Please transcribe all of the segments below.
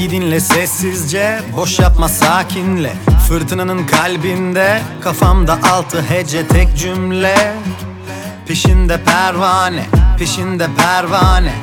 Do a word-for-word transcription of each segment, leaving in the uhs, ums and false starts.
İyi dinle sessizce, boş yapma sakinle. Fırtınanın kalbinde, kafamda altı hece tek cümle. Peşinde pervane, peşinde pervane.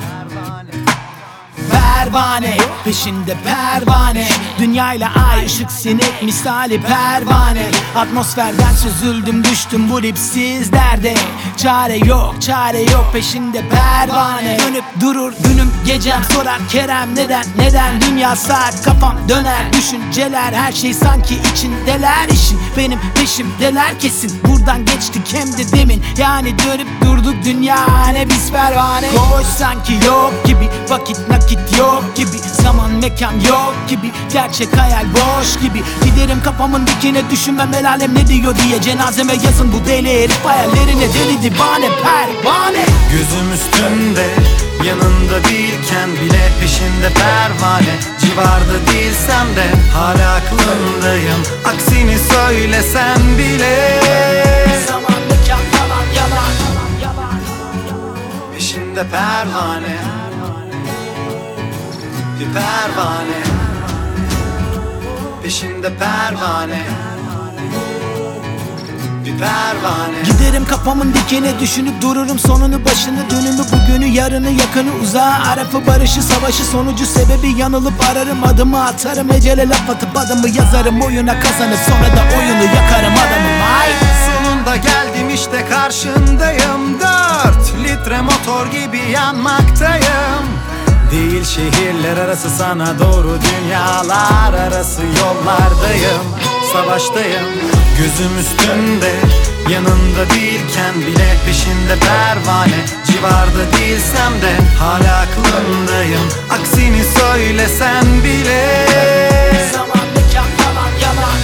Pervane, peşinde pervane. Dünyayla ay ışık sinek misali pervane. Atmosferden süzüldüm düştüm bu dipsiz derde. Çare yok, çare yok, peşinde pervane. Dönüp durur günüm gecem, sorar Kerem neden, neden? Dünya saat, kafam döner, düşünceler her şey sanki içindeler. İşin benim peşimdeler kesin, buradan geçtik hem de demin. Yani dönüp durduk dünya ne biz pervane. Koş sanki yok gibi, vakit nakit yok gibi, zaman mekan yok gibi, gerçek hayal boş gibi. Giderim kafamın dikine, düşünmem el alem ne diyor diye. Cenazeme yazın bu deli herif hayallerine, deli divane pervane. Gözüm üstünde, yanında değilken bile peşinde pervane. Civarda değilsem de hala aklındayım, aksini söylesen bile. Zaman mekan yalan yalan yalan. Peşinde pervane, bir pervane. Peşinde pervane, bir pervane. Giderim kafamın dikine, düşünüp dururum sonunu başını, dönümü bugünü yarını yakını uzağa, arafı barışı savaşı sonucu sebebi yanılıp ararım, adımı atarım ecele laf atıp adımı yazarım, oyuna kazanır sonra da oyunu yakarım adamım. Ay Sonunda geldim işte karşındayım, dört litre motor gibi yanmaktayım. Değil şehirler arası, sana doğru dünyalar arası yollardayım, savaştayım. Gözüm üstünde, yanında değilken bile peşinde pervane. Civarda değilsem de hala aklındayım, aksini söylesen bile. zaman mekan yalan yalan.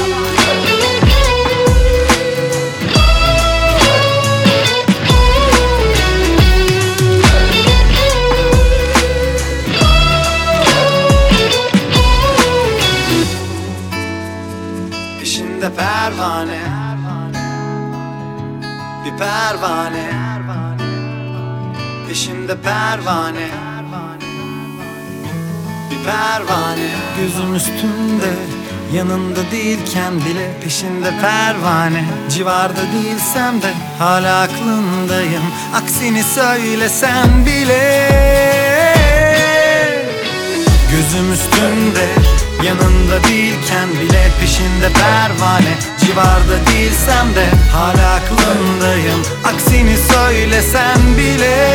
Peşinde pervane, bir pervane. Peşinde pervane, bir pervane. Gözüm üstünde, yanında değilken bile peşinde pervane. Civarda değilsem de hala aklındayım, aksini söylesen bile. Gözüm üstünde, yanında değilken bile peşinde pervane. Civarda değilsem de hala aklındayım, aksini söylesen bile.